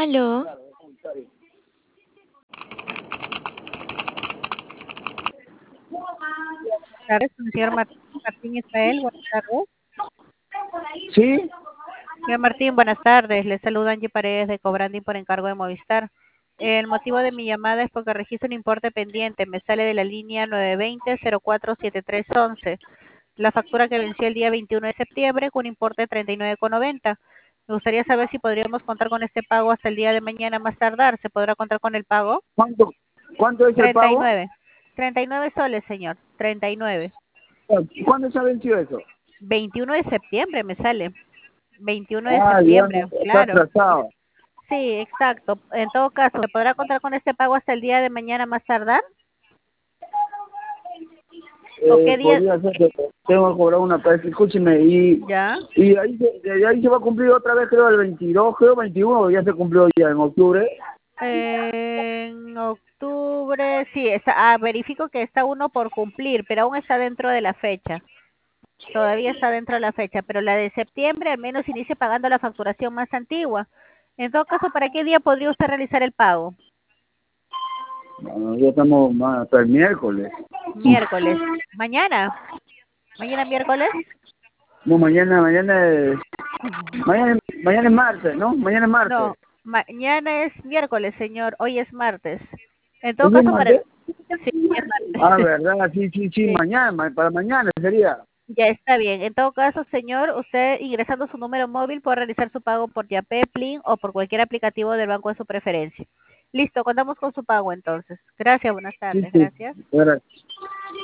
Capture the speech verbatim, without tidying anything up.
Aló. Buenas tardes, con el señor Martín, Martín Israel, buenas tardes. ¿Sí? Señor Martín, buenas tardes. Le saluda Angie Paredes de Cobranding por encargo de Movistar. El motivo de mi llamada es porque registro un importe pendiente. Me sale de la línea nueve dos cero cero cuatro siete tres once. La factura que venció el día veintiuno de septiembre con un importe de treinta y nueve con noventa. Me gustaría saber si podríamos contar con este pago hasta el día de mañana más tardar. ¿Se podrá contar con el pago? ¿Cuánto, cuánto es el treinta y pago? nueve. treinta y nueve soles, señor. treinta y nueve. ¿Cuándo se ha vencido eso? veintiuno de septiembre me sale. veintiuno de Ah, ya septiembre, no, está claro. atrasado. Sí, exacto. En todo caso, ¿se podrá contar con este pago hasta el día de mañana más tardar? ¿O Eh, qué día? podría ser que tengo que cobrar una vez, escúcheme, y, ¿Ya? y ahí, se, de ahí se va a cumplir otra vez, creo, el veintidós, creo, veintiuno, ya se cumplió ya en octubre. En octubre, sí, está, ah, verifico que está uno por cumplir, pero aún está dentro de la fecha. Todavía está dentro de la fecha, pero la de septiembre al menos inicie pagando la facturación más antigua. En todo caso, ¿para qué día podría usted realizar el pago? Bueno, ya estamos más hasta el miércoles. Miércoles. ¿Mañana? ¿Mañana miércoles? No, mañana, mañana es, mañana, mañana es martes, ¿no? Mañana es martes. No, mañana es miércoles, señor. Hoy es martes. En todo ¿Hoy es caso, para... martes? Sí, es Ah, martes. verdad, sí, sí, sí, Sí, mañana, ma- para mañana sería. ya está bien. En todo caso, señor, usted ingresando su número móvil puede realizar su pago por Yapé, Plin o por cualquier aplicativo del banco de su preferencia. Listo, contamos con su pago entonces. Gracias, buenas Sí, tardes. sí, Gracias. gracias.